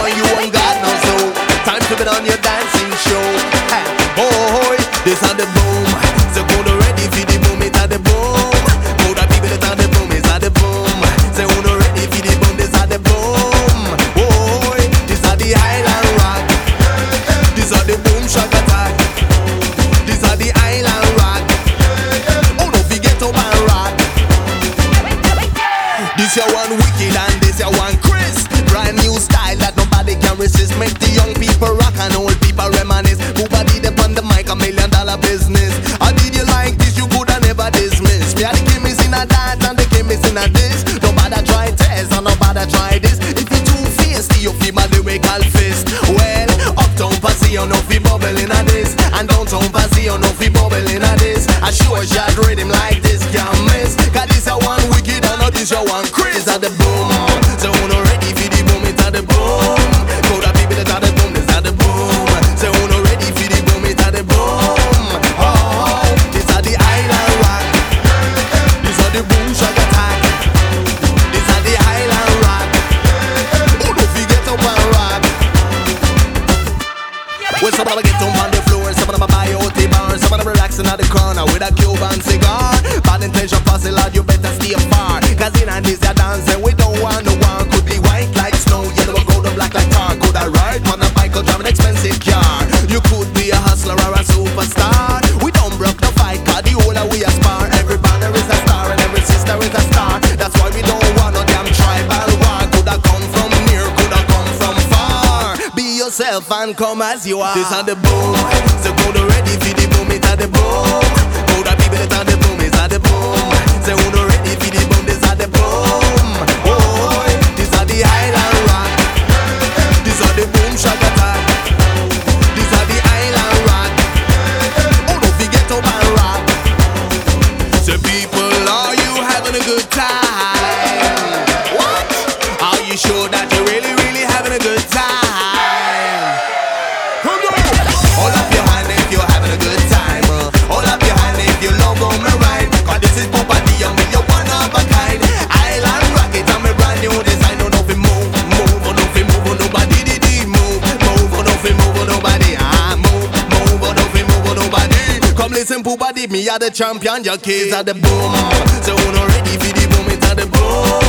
on you and God knows so. Time to get on your dancing show. Hey, oh, this on the boom. So go to ready for the boom, it's at the boom. Go to people that on the boom, it's at the boom. So who no ready for the boom, this at the boom. Oh, this are the Island Rock. This are the boom shock attack. This are the Island Rock. Oh no, forget to man rock. This your one wicked and this your one Chris. Brand new style that nobody can resist. Make the young people rock and old people reminisce. Who body them on the mic, $1 million business. Or did you like this? You coulda never dismiss. Me and the chemist in a dance and the chemist in a this. Nobody try test and nobody try this. If you too fierce, you feel my lyrical fist. Well, uptown passy on no fi bubble in a this, and downtown passy on no fi bubble in a this. I sure shot rhythm like this can't miss. Cause this a one wicked and not this a one Chris. At the boom, so who no ready for the boom, it's at the boom. Go to people that at the boom, it's at the boom. So who no ready for the boom, it's at the boom. Oh, this are the Island Rock. This are the boom shock attack. This are the Island Rock. Who don't forget to one rock. Well, some of them get on the floor, some of them buy out the bar, some of them relaxing at the corner with a Cuban cigar. Bad intention pass it loud, you better stay far. Cause in and this ya dance and we don't want no one. Could be white like snow, yellow or gold or black like tar. Could I ride on a bike or drive an expensive car? You could be a hustler or a superstar. We don't broke the fight, cause the older we aspire. Every banner is a star and every sister is a star. That's why we don't want no damn tribal war. Could I come from near, could I come from far? Be yourself and come as you are. This on the boom, so go to ready for the boom, it's at the boom. Go to people that on the boom, it's at the boom. So who no ready for the boom, this at the boom. Oh, this are the Island Rock. This are the boom shock attack. This are the Island Rock. Oh, don't forget to man rock. So people, are you having a good time? What? Are you sure that you're really, really having a good time? Come on! Hold up your hand if you're having a good time. Hold up your hand if you love on me right. Cause this is Papa D and me, you're one of a kind. Island Rocket and me brand new design. No nothing move, move, or nothing move, or nobody did it move. Move, or nothing move, or nobody. Move, move, or nothing move, or nobody. Come listen, Papa D, me are the champion, your kids are the boom. So who no ready for the boom, it's at the boom.